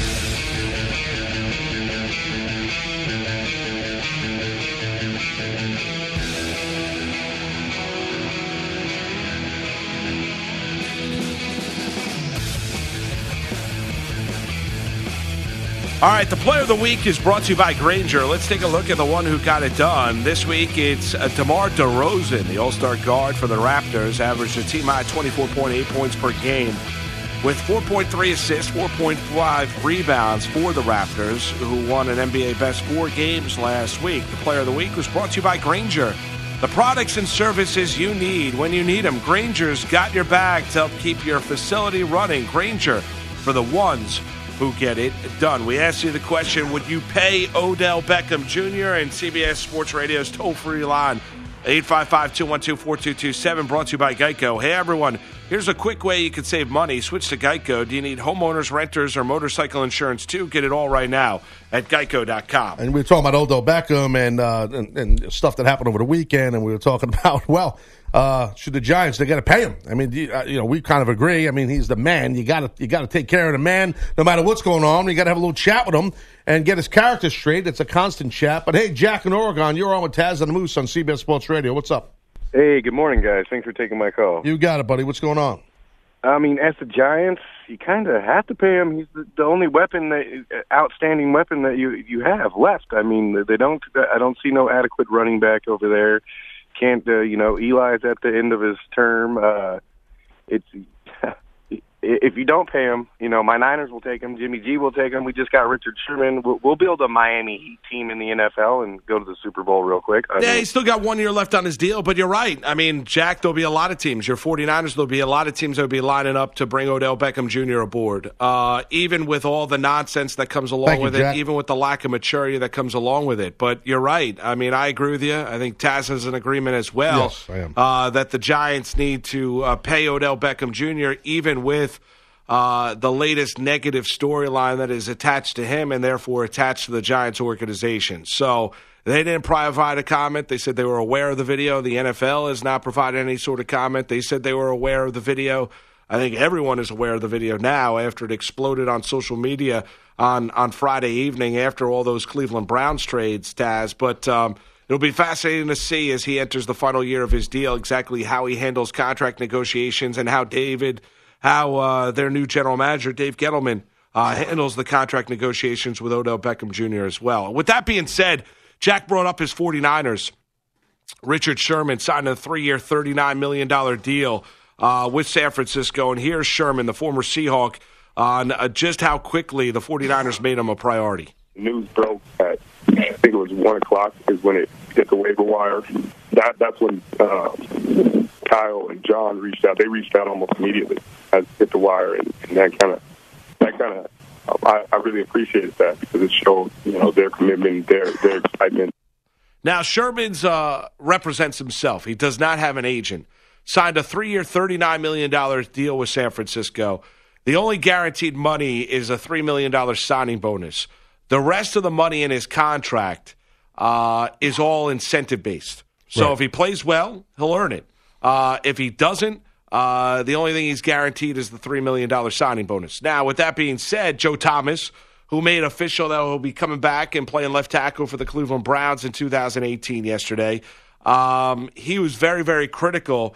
All right, the player of the week is brought to you by Grainger. Let's take a look at the one who got it done. This week, it's uh, DeMar DeRozan, the all-star guard for the Raptors, averaged a team-high twenty-four point eight points per game with four point three assists, four point five rebounds for the Raptors, who won an N B A Best Four games last week. The player of the week was brought to you by Grainger. The products and services you need when you need them. Grainger's got your back to help keep your facility running. Grainger, for the ones who get it done. We asked you the question, would you pay Odell Beckham Junior? And C B S Sports Radio's toll-free line, eight five five, two one two, four two two seven, brought to you by Geico. Hey, everyone, here's a quick way you can save money. Switch to Geico. Do you need homeowners, renters, or motorcycle insurance too? Get it all right now at geico dot com. And we were talking about Odell Beckham and, uh, and and stuff that happened over the weekend, and we were talking about, well, uh, should the Giants, they got to pay him. I mean, you, uh, you know, we kind of agree. I mean, he's the man. You got to you got to take care of the man no matter what's going on. You got to have a little chat with him and get his character straight. It's a constant chat. But, hey, Jack in Oregon, you're on with Taz and the Moose on C B S Sports Radio. What's up? Hey, good morning, guys. Thanks for taking my call. You got it, buddy. What's going on? I mean, as the Giants, you kind of have to pay him. He's the, the only weapon, that outstanding weapon that you you have left. I mean, they don't. I don't see no adequate running back over there. Can't uh, you know? Eli's at the end of his term. Uh, it's if you don't pay him, you know, my Niners will take him. Jimmy G will take him. We just got Richard Sherman. We'll, we'll build a Miami Heat team in the N F L and go to the Super Bowl real quick. I yeah, mean, he's still got one year left on his deal, but you're right. I mean, Jack, there'll be a lot of teams. Your 49ers, there'll be a lot of teams that will be lining up to bring Odell Beckham Junior aboard, uh, even with all the nonsense that comes along Thank with you, it, Jack. even with the lack of maturity that comes along with it. But you're right. I mean, I agree with you. I think Taz has an agreement as well Yes, I am. Uh, that the Giants need to uh, pay Odell Beckham Junior, even with Uh, the latest negative storyline that is attached to him and therefore attached to the Giants organization. So they didn't provide a comment. They said they were aware of the video. The N F L has not provided any sort of comment. They said they were aware of the video. I think everyone is aware of the video now after it exploded on social media on, on Friday evening after all those Cleveland Browns trades, Taz. But um, it'll be fascinating to see as he enters the final year of his deal exactly how he handles contract negotiations and how David – how uh, their new general manager, Dave Gettleman, uh, handles the contract negotiations with Odell Beckham Junior as well. With that being said, Jack brought up his 49ers. Richard Sherman signed a three-year, thirty-nine million dollars deal uh, with San Francisco. And here's Sherman, the former Seahawk, on uh, just how quickly the 49ers made him a priority. News broke at, I think it was one o'clock is when it hit the waiver wire. That That's when uh, Kyle and John reached out. They reached out almost immediately as it hit the wire, and, and that kind of, that kind of, I, I really appreciated that because it showed, you know, their commitment, their their excitement. Now, Sherman's uh, represents himself. He does not have an agent. Signed a three-year, thirty-nine million dollars deal with San Francisco. The only guaranteed money is a three million dollars signing bonus. The rest of the money in his contract uh, is all incentive-based. So Right. if he plays well, he'll earn it. Uh, if he doesn't, uh, the only thing he's guaranteed is the three million dollars signing bonus. Now, with that being said, Joe Thomas, who made official that he'll be coming back and playing left tackle for the Cleveland Browns in two thousand eighteen yesterday, um, he was very, very critical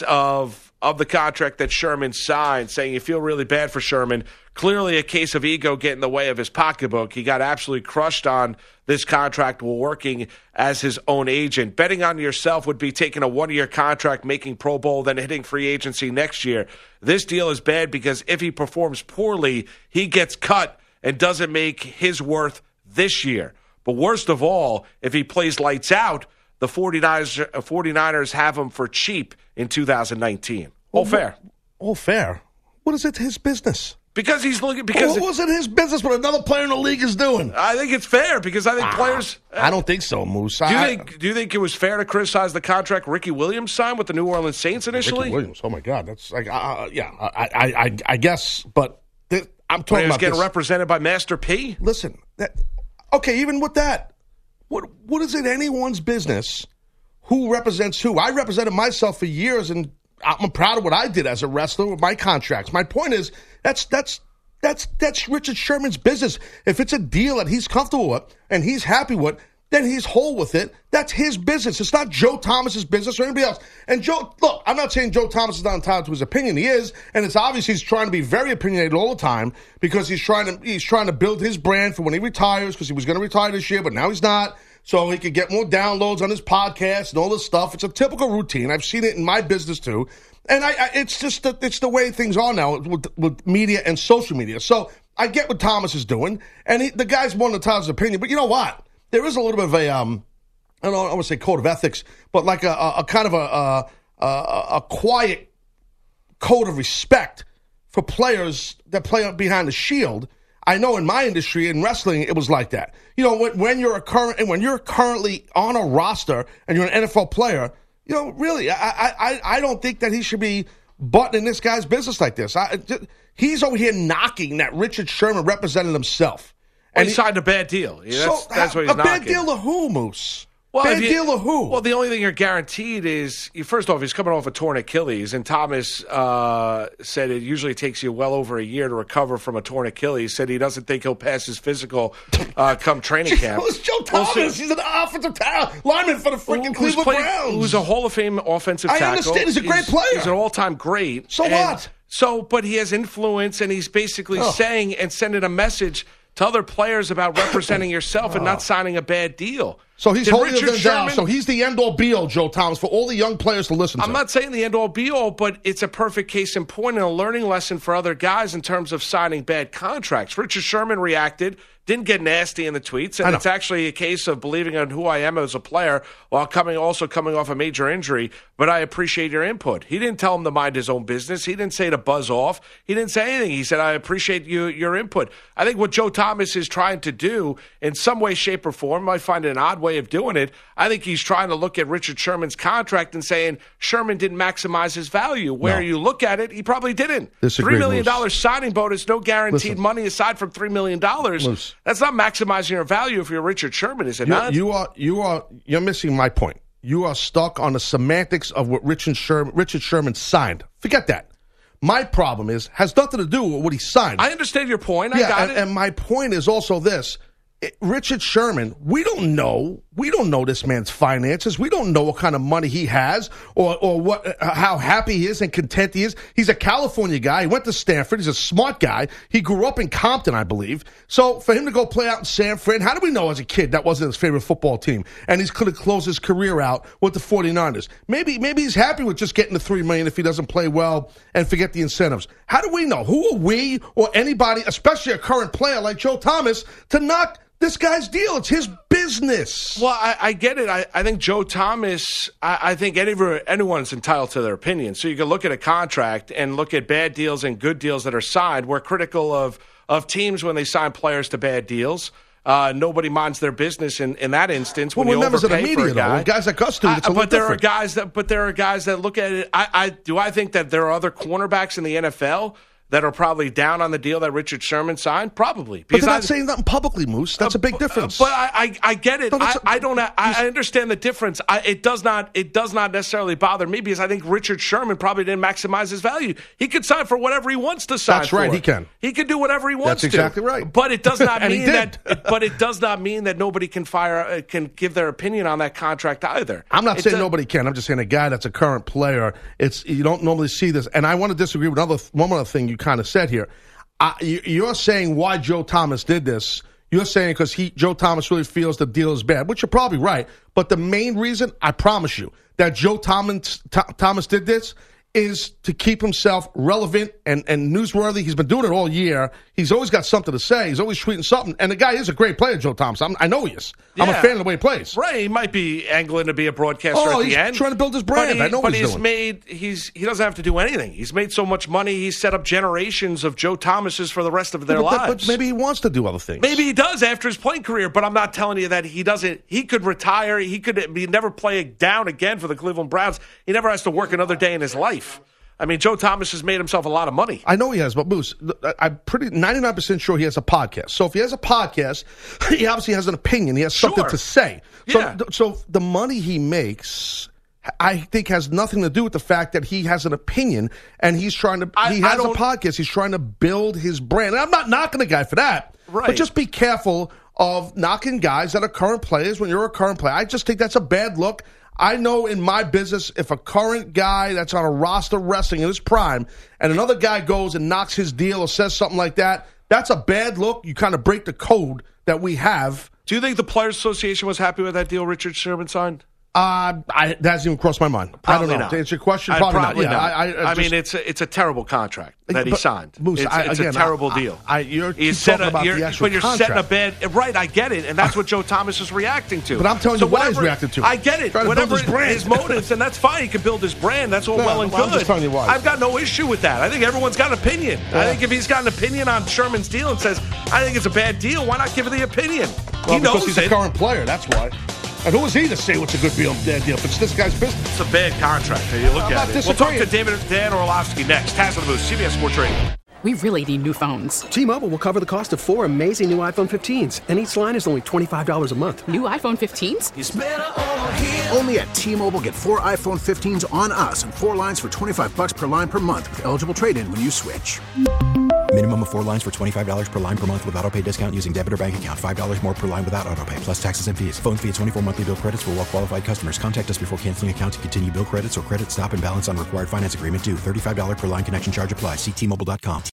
of of the contract that Sherman signed, saying you feel really bad for Sherman. Clearly a case of ego getting in the way of his pocketbook. He got absolutely crushed on this contract while working as his own agent. Betting on yourself would be taking a one-year contract, making Pro Bowl, then hitting free agency next year. This deal is bad because if he performs poorly, he gets cut and doesn't make his worth this year. But worst of all, if he plays lights out, the 49ers, 49ers have him for cheap in two thousand nineteen. All fair. All fair. What is it his business? Because he's looking. Because what was it his business what another player in the league is doing? I think it's fair because I think ah, players. Uh, I don't think so, Moose. Do you I, think? Do you think it was fair to criticize the contract Ricky Williams signed with the New Orleans Saints initially? Ricky Williams. Oh my God, that's like uh, yeah. I, I I I guess, but th- I'm When talking he was about getting this. represented by Master P. Listen, that, okay, even with that, what what is it anyone's business? Who represents who? I represented myself for years, and I'm proud of what I did as a wrestler with my contracts. My point is, that's that's that's that's Richard Sherman's business. If it's a deal that he's comfortable with and he's happy with, then he's whole with it. That's his business. It's not Joe Thomas's business or anybody else. And Joe, look, I'm not saying Joe Thomas is not entitled to his opinion. He is, and it's obvious he's trying to be very opinionated all the time because he's trying to he's trying to build his brand for when he retires because he was going to retire this year, but now he's not. So he could get more downloads on his podcast and all this stuff. It's a typical routine. I've seen it in my business too. And I, I it's just the, it's the way things are now with, with media and social media. So I get what Thomas is doing. And he, the guy's more entitled to his opinion. But you know what? There is a little bit of a, um, I don't, I don't want to say code of ethics, but like a, a, a kind of a, a, a, a quiet code of respect for players that play behind the shield. I know in my industry, in wrestling, it was like that. You know, when, when you're a current, and when you're currently on a roster and you're an N F L player, you know, really, I, I, I don't think that he should be buttoning this guy's business like this. I, he's over here knocking that Richard Sherman represented himself. Well, and he, he signed a bad deal. Yeah, that's, so, that's what he's a knocking. bad deal to who, Moose? Well, bad you, deal to who? Well, the only thing you're guaranteed is, first off, he's coming off a torn Achilles, and Thomas uh, said it usually takes you well over a year to recover from a torn Achilles. Said he doesn't think he'll pass his physical uh, come training camp. Who's Joe Thomas? Well, He's an offensive ta- lineman for the freaking who's Cleveland played, Browns. Who's a Hall of Fame offensive I tackle. understand. He's a great he's, player. He's an all-time great. So and what? So, but he has influence, and he's basically Oh. saying and sending a message to other players about representing yourself and not signing a bad deal. So he's Did holier Richard than thou. Sherman- So he's the end-all, be-all, Joe Thomas, for all the young players to listen to. I'm not saying the end-all, be-all, but it's a perfect case in point and a learning lesson for other guys in terms of signing bad contracts. Richard Sherman reacted, didn't get nasty in the tweets, and it's actually a case of believing in who I am as a player while coming also coming off a major injury, but I appreciate your input. He didn't tell him to mind his own business. He didn't say to buzz off. He didn't say anything. He said, I appreciate you, your input. I think what Joe Thomas is trying to do in some way, shape, or form, might find an odd way of doing it, I think he's trying to look at Richard Sherman's contract and saying Sherman didn't maximize his value. Where No. you look at it, he probably didn't. Disagree, three million dollars Moose. signing bonus, no guaranteed Listen. money aside from three million dollars. Moose. That's not maximizing your value if you're Richard Sherman, is it You, not? you are, you are, you're missing my point. You are stuck on the semantics of what Richard Sherman, Richard Sherman signed. Forget that. My problem is has nothing to do with what he signed. I understand your point. I yeah, got and, it. and my point is also this. It- Richard Sherman, we don't know. We don't know this man's finances. We don't know what kind of money he has or or what uh, how happy he is and content he is. He's a California guy. He went to Stanford. He's a smart guy. He grew up in Compton, I believe. So for him to go play out in San Fran, how do we know as a kid that wasn't his favorite football team? And he's going to close his career out with the 49ers. Maybe maybe he's happy with just getting the three million dollars if he doesn't play well and forget the incentives. How do we know? Who are we or anybody, especially a current player like Joe Thomas, to knock this guy's deal? It's his business. Well, I, I get it. I, I think Joe Thomas, I, I think any, anyone's entitled to their opinion. So you can look at a contract and look at bad deals and good deals that are signed. We're critical of, of teams when they sign players to bad deals. Uh, nobody minds their business in, in that instance when Well, you we're members of the overpay for media, a though. guy. When guys like us do it, it's a I- little but there different. are guys that, but there are guys that look at it. I, I do. I think that there are other cornerbacks in the N F L that are probably down on the deal that Richard Sherman signed. Probably, But because they're I- not saying nothing publicly, Moose. That's a big difference. but I, I, I get it. No, I, that's a- I don't. I, I understand the difference. I, it does not. It does not necessarily bother me because I think Richard Sherman probably didn't maximize his value. He could sign for whatever he wants to sign. That's right, for. he can. He can do whatever he wants. That's to. exactly right. But it does not And he mean did. that. But it does not mean that nobody can fire. Uh, can give their opinion on that contract either. I'm not It saying does- nobody can. I'm just saying a guy that's a current player. It's you don't normally see this. And I want to disagree with another one other thing you kind of said here. I, you, you're saying why Joe Thomas did this. You're saying because he Joe Thomas really feels the deal is bad, which you're probably right. But the main reason, I promise you, that Joe Thomas Th- Thomas did this is to keep himself relevant and, and newsworthy. He's been doing it all year. He's always got something to say. He's always tweeting something. And the guy is a great player, Joe Thomas. I'm, I know he is. I'm a Yeah. fan of the way he plays. Right, he might be angling to be a broadcaster Oh, at the he's end. trying to build his brand. But, he, I know what but he's he's doing. made he's he doesn't have to do anything. He's made so much money. He's set up generations of Joe Thomases for the rest of their But, that- lives. but maybe he wants to do other things. Maybe he does after his playing career, but I'm not telling you that he doesn't. He could retire. He could he never play down again for the Cleveland Browns. He never has to work another day in his life. I mean, Joe Thomas has made himself a lot of money. I know he has, but Moose, I'm pretty ninety-nine percent sure he has a podcast. So if he has a podcast, he obviously has an opinion. He has something Sure. to say. So, Yeah. so the money he makes, I think, has nothing to do with the fact that he has an opinion and he's trying to. I- he I has a don't- podcast. He's trying to build his brand. And I'm not knocking the guy for that, Right. but just be careful of knocking guys that are current players when you're a current player. I just think that's a bad look. I know in my business, if a current guy that's on a roster wrestling in his prime and another guy goes and knocks his deal or says something like that, that's a bad look. You kind of break the code that we have. Do you think the Players Association was happy with that deal Richard Sherman signed? Uh, I, that hasn't even crossed my mind. Probably I don't know. Not. To answer your question, I'd probably, probably not. Yeah, not. I, I, I just, mean, it's a, it's a terrible contract that he but, signed. Moose, it's I, it's again, a terrible I, deal. I, you're He's talking set a, about you're, the actual but you're contract. setting a bad. Right, I get it, and that's what Joe Thomas is reacting to. But I'm telling so you why whatever, he's reacting to. I get it. Trying to Whatever build his brand. his motives, and that's fine. He can build his brand. That's all No, well and well, I'm good. just telling you why. I've got no issue with that. I think everyone's got an opinion. Yeah. I think if he's got an opinion on Sherman's deal and says, I think it's a bad deal, why not give it the opinion? Well, he knows because he's it. a current player, that's why. And who is he to say what's a good deal? Bad deal? If it's this guy's business. It's a bad contract. You look I'm at not it. We'll talk to disagreeing. David Dan Orlovsky next. Taz of the Moose, C B S Sports Radio. We really need new phones. T-Mobile will cover the cost of four amazing new iPhone fifteens, and each line is only twenty-five dollars a month. New iPhone fifteens? It's better over here. Only at T-Mobile, get four iPhone fifteens on us and four lines for twenty-five dollars per line per month with eligible trade-in when you switch. Minimum of four lines for twenty-five dollars per line per month with autopay discount using debit or bank account. five dollars more per line without autopay, plus taxes and fees. Phone fee at twenty-four monthly bill credits for well-qualified customers. Contact us before canceling account to continue bill credits or credit stop and balance on required finance agreement due. thirty-five dollars per line connection charge applies. See T Mobile dot com.